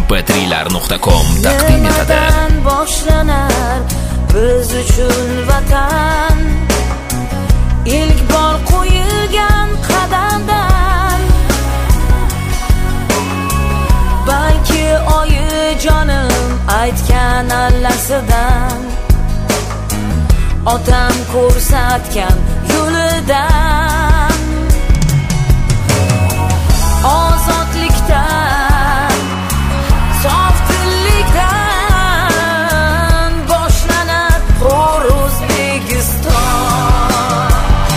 mp3.com taqdim etadi. Boshlanar biz uchun vatan, ilk bor qo'yilgan qadamdan. Balki oyijonim aytgan allasidan, otam ko'rsatgan yo'lidan, ozodlikdan, softillikdan boshlanar hur O'zbekiston.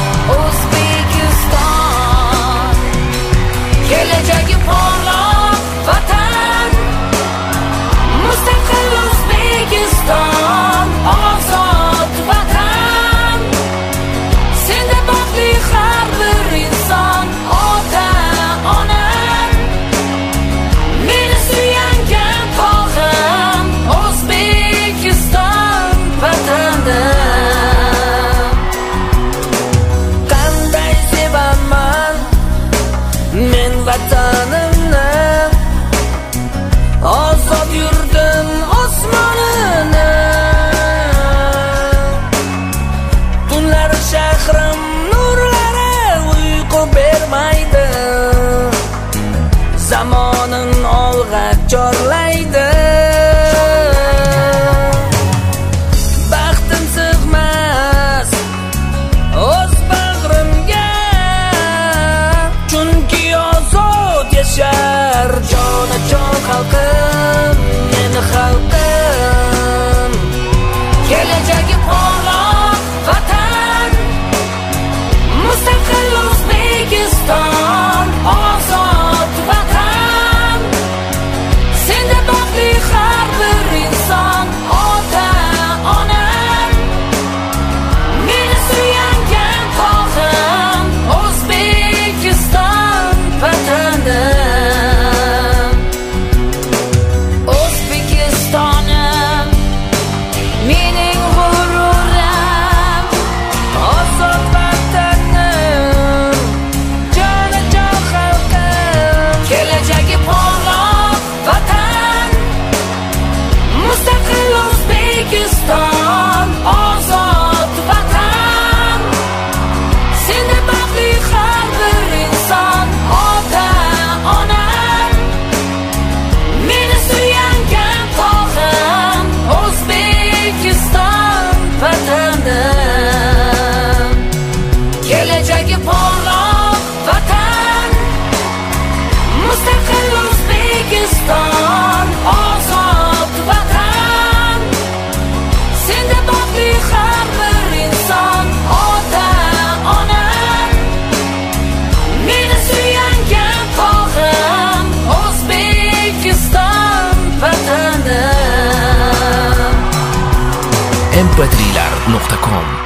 O'zbekiston kelajagi porloq vatan, mustaqil O'zbekiston, ozod vatan. Senda baxtli har bir inson, ota onam, meni suyangan tog'im O'zbekiston vatanda. Qanday sevaman men vatanimni, ozod yurdim osmonini. Tunlar shahrim nurlari uyqu bermaydi, zamonin olg'a chorlaydi. Baxtim sig'mas o'z bag'rimga, chunki ozod yashar jonajon xalqim, meni xalqim. Kelajagi porloq vatan, mustaqil O'zbekiston, ozod vatan. Senda baxtli har bir inson, ota onam, meni suyangan tog'im O'zbekiston vatanda. O'zbekistonim mening g'ururim, ozod vatanim, jonajon xalqim. Kelajagi porloq vatan, mustaqil O'zbekiston, ozod vatan. Senda baxtli har bir inson, ota onam, meni suyangan tog'im O'zbekiston vatanda. Kelajagi porloq vatan, mustaqil O'zbekiston, ozod vatan. Senda baxtli har bir inson, ota onam, meni suyangan tog'im O'zbekiston vatanda. mp3.com